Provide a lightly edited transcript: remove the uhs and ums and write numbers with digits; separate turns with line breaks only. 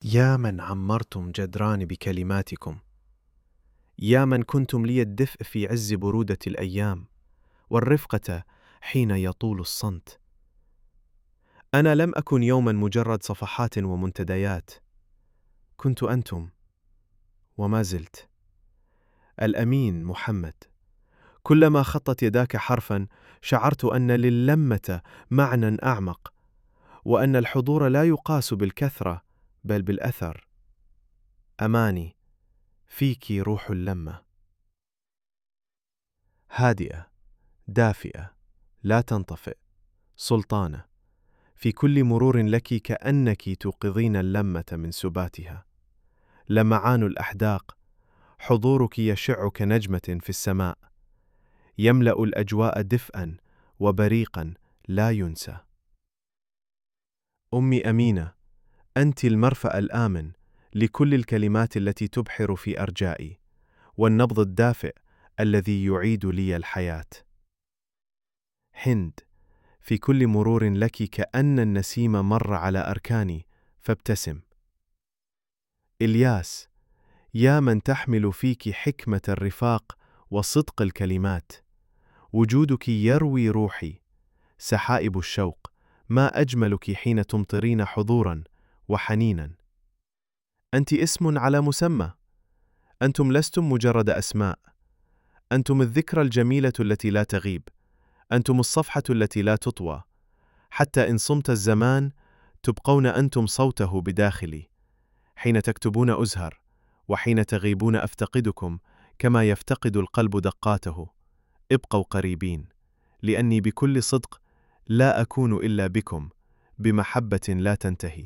يا من عمرتم جدراني بكلماتكم، يا من كنتم لي الدفء في عز برودة الأيام، والرفقة حين يطول الصمت. أنا لم أكن يوما مجرد صفحات ومنتديات، كنت أنتم وما زلت. الأمين محمد، كلما خطت يداك حرفا شعرت أن للمة معنى أعمق، وأن الحضور لا يقاس بالكثرة بل بالأثر. أماني، فيك روح اللمة، هادئة دافئة لا تنطفئ، سلطانة، في كل مرور لك كأنك توقظين اللمة من سباتها. لمعان الأحداق، حضورك يشع كنجمة في السماء، يملأ الأجواء دفئا وبريقا لا ينسى. أمي أمينة، أنت المرفأ الآمن لكل الكلمات التي تبحر في أرجائي، والنبض الدافئ الذي يعيد لي الحياة. هند، في كل مرور لك كأن النسيم مر على أركاني فابتسم. إلياس، يا من تحمل فيك حكمة الرفاق وصدق الكلمات، وجودك يروي روحي. سحائب الشوق، ما أجملك حين تمطرين حضورا وحنينا. أنت اسم على مسمى، أنتم لستم مجرد أسماء، أنتم الذكرى الجميلة التي لا تغيب، أنتم الصفحة التي لا تطوى. حتى إن صمت الزمان تبقون أنتم صوته بداخلي. حين تكتبون أزهر، وحين تغيبون أفتقدكم كما يفتقد القلب دقاته. ابقوا قريبين، لأني بكل صدق لا أكون إلا بكم، بمحبة لا تنتهي.